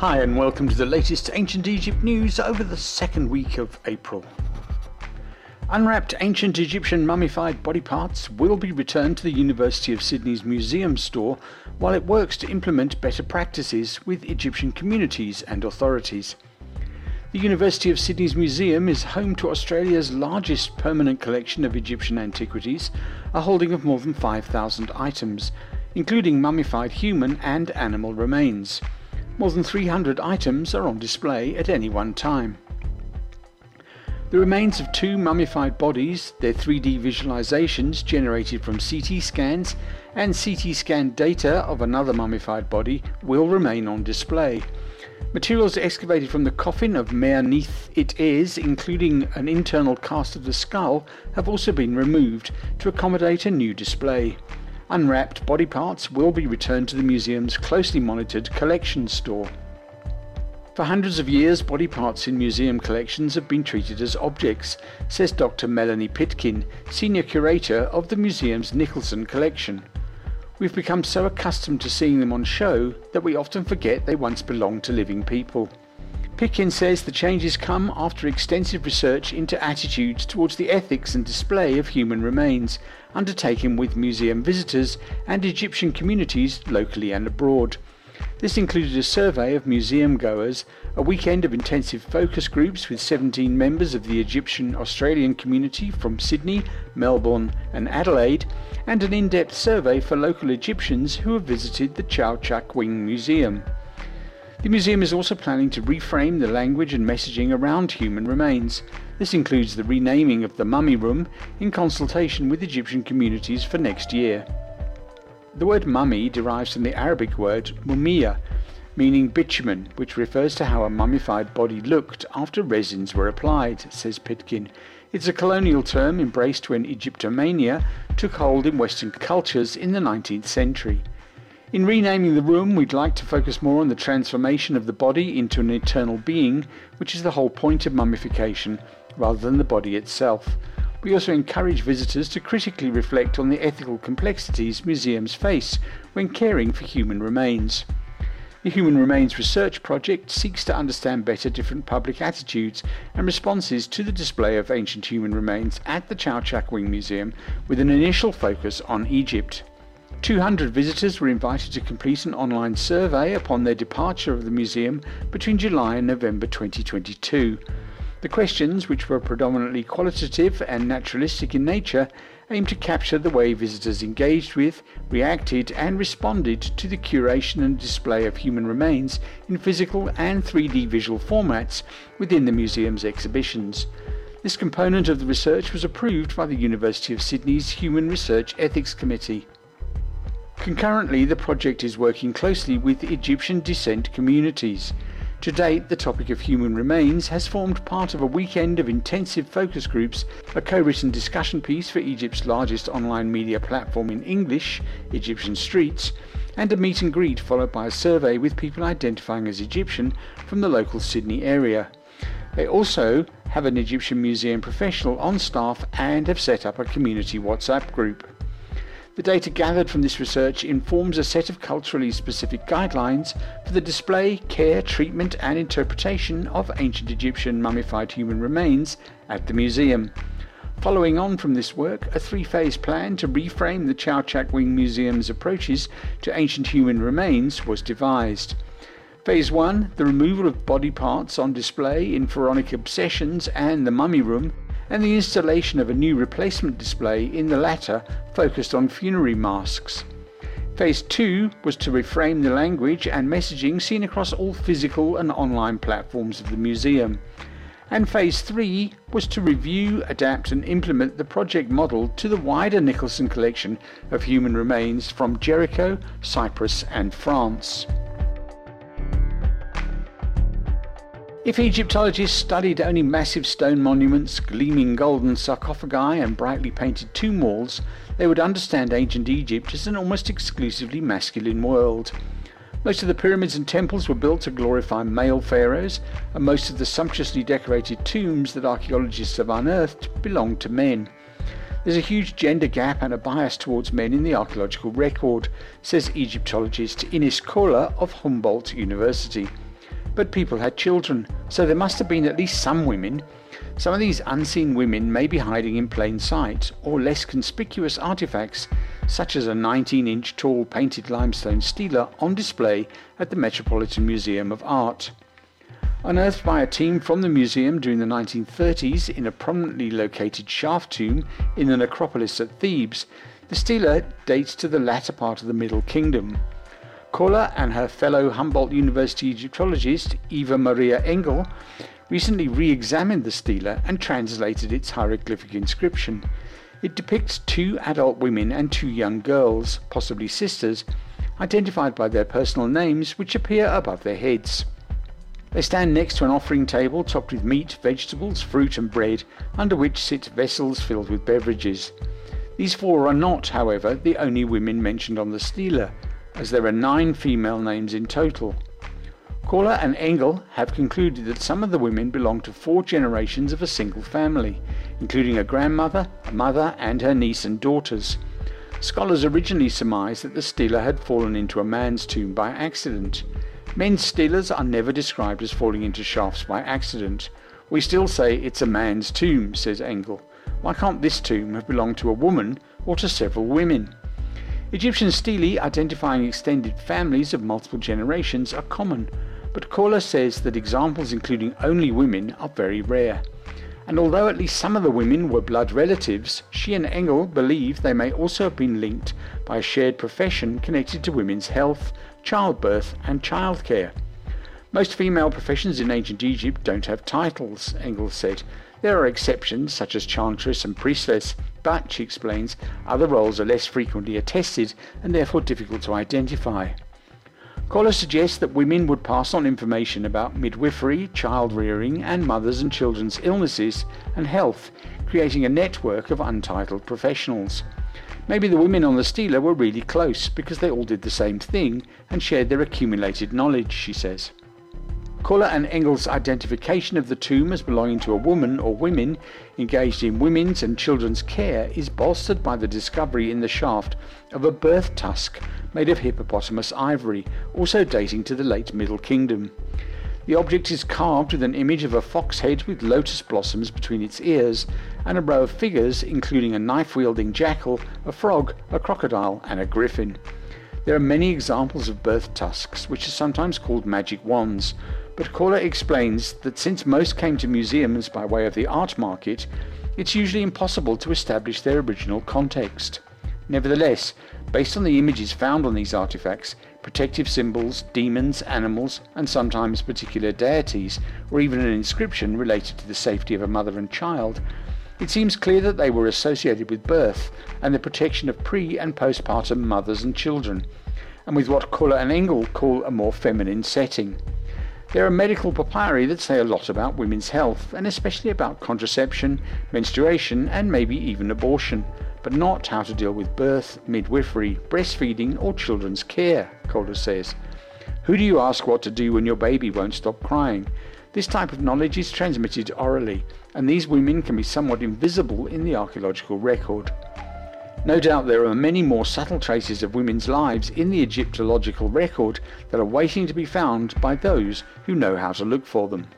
Hi and welcome to the latest Ancient Egypt news over the second week of April. Unwrapped ancient Egyptian mummified body parts will be returned to the University of Sydney's museum store while it works to implement better practices with Egyptian communities and authorities. The University of Sydney's museum is home to Australia's largest permanent collection of Egyptian antiquities, a holding of more than 5,000 items, including mummified human and animal remains. More than 300 items are on display at any one time. The remains of two mummified bodies, their 3D visualizations generated from CT scans, and CT scan data of another mummified body will remain on display. Materials excavated from the coffin of Mer-Neith it-is, including an internal cast of the skull, have also been removed to accommodate a new display. Unwrapped body parts will be returned to the museum's closely monitored collections store. For hundreds of years, body parts in museum collections have been treated as objects, says Dr. Melanie Pitkin, Senior Curator of the museum's Nicholson collection. We've become so accustomed to seeing them on show that we often forget they once belonged to living people. Pitkin says the changes come after extensive research into attitudes towards the ethics and display of human remains, undertaken with museum visitors and Egyptian communities locally and abroad. This included a survey of museum goers, a weekend of intensive focus groups with 17 members of the Egyptian Australian community from Sydney, Melbourne and Adelaide, and an in-depth survey for local Egyptians who have visited the Chao-Chak Wing Museum. The museum is also planning to reframe the language and messaging around human remains. This includes the renaming of the Mummy Room in consultation with Egyptian communities for next year. The word mummy derives from the Arabic word mumia, meaning bitumen, which refers to how a mummified body looked after resins were applied, says Pitkin. It's a colonial term embraced when Egyptomania took hold in Western cultures in the 19th century. In renaming the room, we'd like to focus more on the transformation of the body into an eternal being, which is the whole point of mummification, rather than the body itself. We also encourage visitors to critically reflect on the ethical complexities museums face when caring for human remains. The Human Remains Research Project seeks to understand better different public attitudes and responses to the display of ancient human remains at the Chao-Chak Wing Museum, with an initial focus on Egypt. 200 visitors were invited to complete an online survey upon their departure of the museum between July and November 2022. The questions, which were predominantly qualitative and naturalistic in nature, aimed to capture the way visitors engaged with, reacted and responded to the curation and display of human remains in physical and 3D visual formats within the museum's exhibitions. This component of the research was approved by the University of Sydney's Human Research Ethics Committee. Concurrently, the project is working closely with Egyptian descent communities. To date, the topic of human remains has formed part of a weekend of intensive focus groups, a co-written discussion piece for Egypt's largest online media platform in English, Egyptian Streets, and a meet and greet followed by a survey with people identifying as Egyptian from the local Sydney area. They also have an Egyptian museum professional on staff and have set up a community WhatsApp group. The data gathered from this research informs a set of culturally specific guidelines for the display, care, treatment and interpretation of ancient Egyptian mummified human remains at the museum. Following on from this work, a three-phase plan to reframe the Chao-Chak Wing Museum's approaches to ancient human remains was devised. Phase 1, the removal of body parts on display in pharaonic obsessions and the Mummy Room, and the installation of a new replacement display in the latter focused on funerary masks. Phase 2 was to reframe the language and messaging seen across all physical and online platforms of the museum. And Phase 3 was to review, adapt and implement the project model to the wider Nicholson collection of human remains from Jericho, Cyprus and France. If Egyptologists studied only massive stone monuments, gleaming golden sarcophagi and brightly painted tomb walls, they would understand ancient Egypt as an almost exclusively masculine world. Most of the pyramids and temples were built to glorify male pharaohs, and most of the sumptuously decorated tombs that archaeologists have unearthed belonged to men. There's a huge gender gap and a bias towards men in the archaeological record, says Egyptologist Ines Kola of Humboldt University. but people had children, so there must have been at least some women. Some of these unseen women may be hiding in plain sight, or less conspicuous artifacts, such as a 19-inch tall painted limestone stela on display at the Metropolitan Museum of Art. Unearthed by a team from the museum during the 1930s in a prominently located shaft tomb in the necropolis at Thebes, the stela dates to the latter part of the Middle Kingdom. Koller and her fellow Humboldt University Egyptologist Eva Maria Engel recently re-examined the stela and translated its hieroglyphic inscription. It depicts 2 adult women and 2 young girls, possibly sisters, identified by their personal names which appear above their heads. They stand next to an offering table topped with meat, vegetables, fruit and bread, under which sit vessels filled with beverages. These 4 are not, however, the only women mentioned on the stela, as there are 9 female names in total. Koller and Engel have concluded that some of the women belong to 4 generations of a single family, including a grandmother, a mother and her niece and daughters. Scholars originally surmised that the stela had fallen into a man's tomb by accident. Men's stelas are never described as falling into shafts by accident. We still say it's a man's tomb, says Engel. Why can't this tomb have belonged to a woman or to several women? Egyptian stelae identifying extended families of multiple generations are common, but Koller says that examples including only women are very rare. And although at least some of the women were blood relatives, she and Engel believe they may also have been linked by a shared profession connected to women's health, childbirth and childcare. Most female professions in ancient Egypt don't have titles, Engel said. There are exceptions such as chantress and priestess, but, she explains, other roles are less frequently attested and therefore difficult to identify. Koller suggests that women would pass on information about midwifery, child rearing and mothers and children's illnesses and health, creating a network of untitled professionals. Maybe the women on the stela were really close because they all did the same thing and shared their accumulated knowledge, she says. Koller and Engel's identification of the tomb as belonging to a woman or women engaged in women's and children's care is bolstered by the discovery in the shaft of a birth tusk made of hippopotamus ivory, also dating to the late Middle Kingdom. The object is carved with an image of a fox head with lotus blossoms between its ears and a row of figures including a knife-wielding jackal, a frog, a crocodile and a griffin. There are many examples of birth tusks, which are sometimes called magic wands, but Koller explains that since most came to museums by way of the art market, it's usually impossible to establish their original context. Nevertheless, based on the images found on these artifacts, protective symbols, demons, animals, and sometimes particular deities, or even an inscription related to the safety of a mother and child, it seems clear that they were associated with birth and the protection of pre- and postpartum mothers and children, and with what Koller and Engel call a more feminine setting. There are medical papyri that say a lot about women's health, and especially about contraception, menstruation, and maybe even abortion, but not how to deal with birth, midwifery, breastfeeding, or children's care, Koller says. Who do you ask what to do when your baby won't stop crying? This type of knowledge is transmitted orally, and these women can be somewhat invisible in the archaeological record. No doubt there are many more subtle traces of women's lives in the Egyptological record that are waiting to be found by those who know how to look for them.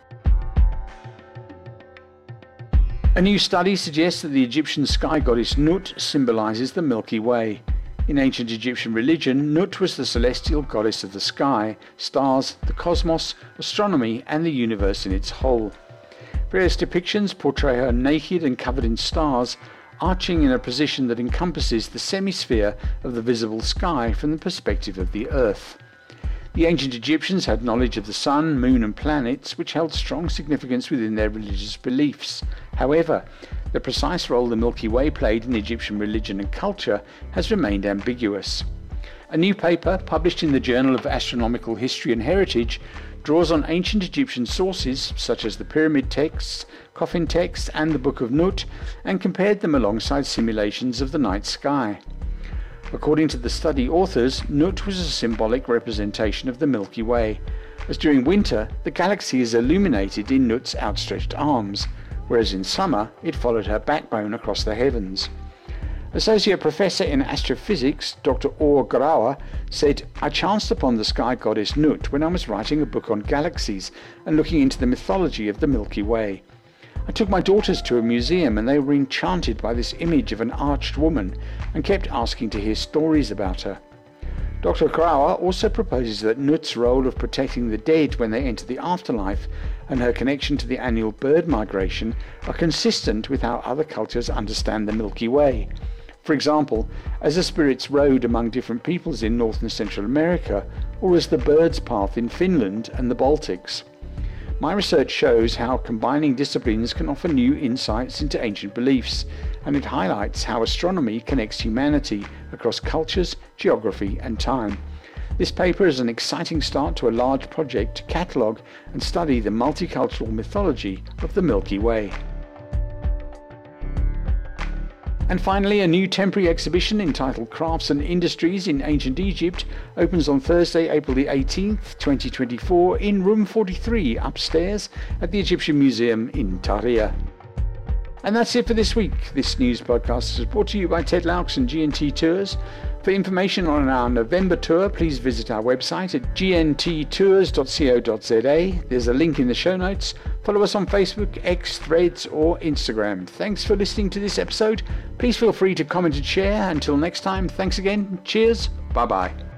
A new study suggests that the Egyptian sky goddess Nut symbolizes the Milky Way. In ancient Egyptian religion, Nut was the celestial goddess of the sky, stars, the cosmos, astronomy, and the universe in its whole. Various depictions portray her naked and covered in stars, arching in a position that encompasses the semisphere of the visible sky from the perspective of the earth. The ancient Egyptians had knowledge of the sun, moon and planets, which held strong significance within their religious beliefs. However, the precise role the Milky Way played in Egyptian religion and culture has remained ambiguous. A new paper, published in the Journal of Astronomical History and Heritage, draws on ancient Egyptian sources such as the pyramid texts, coffin texts and the Book of Nut, and compared them alongside simulations of the night sky. According to the study authors, Nut was a symbolic representation of the Milky Way, as during winter the galaxy is illuminated in Nut's outstretched arms, whereas in summer it followed her backbone across the heavens. Associate Professor in Astrophysics, Dr. Or Grauer, said, "I chanced upon the sky goddess Nut when I was writing a book on galaxies and looking into the mythology of the Milky Way. I took my daughters to a museum and they were enchanted by this image of an arched woman and kept asking to hear stories about her." Dr. Grauer also proposes that Nut's role of protecting the dead when they enter the afterlife and her connection to the annual bird migration are consistent with how other cultures understand the Milky Way. For example, as a spirit's road among different peoples in North and Central America, or as the bird's path in Finland and the Baltics. My research shows how combining disciplines can offer new insights into ancient beliefs, and it highlights how astronomy connects humanity across cultures, geography, and time. This paper is an exciting start to a large project to catalogue and study the multicultural mythology of the Milky Way. And finally, a new temporary exhibition entitled Crafts and Industries in Ancient Egypt opens on Thursday, April the 18th, 2024 in room 43 upstairs at the Egyptian Museum in Tahrir. And that's it for this week. This news podcast is brought to you by Ted Laux and GNT Tours. For information on our November tour, please visit our website at gnttours.co.za. There's a link in the show notes. Follow us on Facebook, X, Threads, or Instagram. Thanks for listening to this episode. Please feel free to comment and share. Until next time, thanks again. Cheers. Bye-bye.